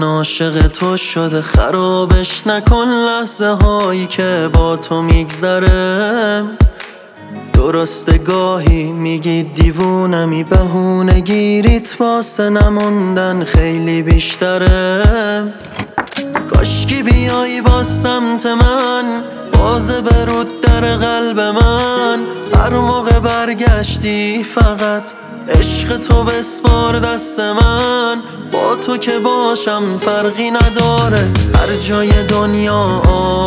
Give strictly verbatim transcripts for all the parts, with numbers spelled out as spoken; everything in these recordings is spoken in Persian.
عاشق تو شده، خرابش نکن لحظه هایی که با تو میگذره. درسته گاهی میگی دیوونمی، بهونه گیریت واسه نموندن خیلی بیشتره. کاشکی بیایی با سمت من، بازه برود در قلب من. هر موقع برگشتی فقط عشق تو بسپار دست من. با تو که باشم فرقی نداره، هر جای دنیا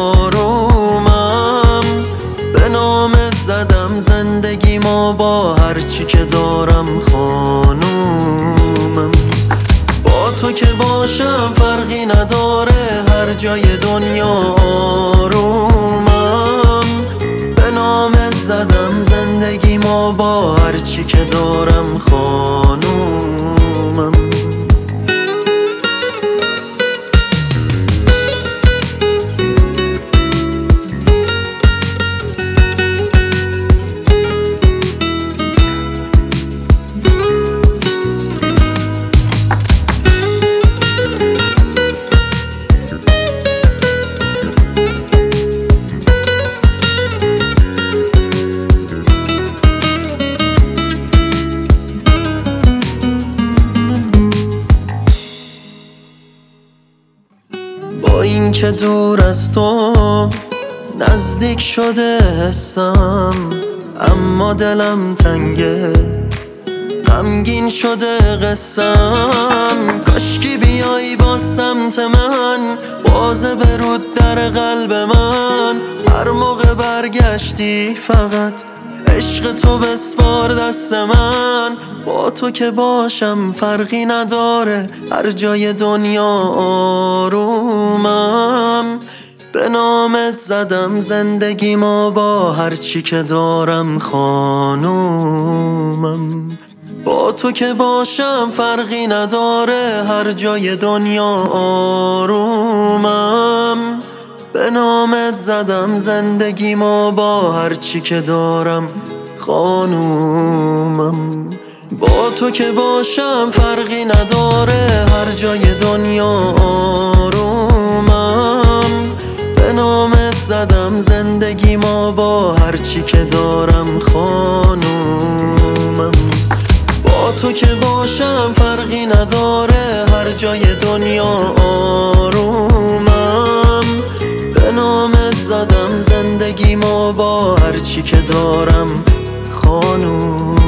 آرومم. به نامت زدم زندگیمو با هر چی که دارم خانومم. با تو که باشم فرقی نداره، هر جای دنیا آرومم. به نامت زدم زندگیمو با هر چی که دارم خانومم. با این که دور از تو نزدیک شده حسم، اما دلم تنگه، غمگین شده قسم. کاشکی بیایی با سمت من، بازه برود در قلب من. هر موقع برگشتی فقط عشق تو بسپار دست من. با تو که باشم فرقی نداره، هر جای دنیا آرومم. به نامت زدم زندگیمو با هر چی که دارم خانومم. با تو که باشم فرقی نداره، هر جای دنیا آرومم. به نامت زدم زندگیمو با هر چی که دارم خانومم. با تو که باشم فرقی نداره، هر جای دنیا آرومم. به نامت زدم زندگیمو با هر چی که دارم خانومم. با تو که باشم فرقی نداره، هر جای دنیا آرومم. به نامت زدم زندگیمو با هر چی که دارم خانومم.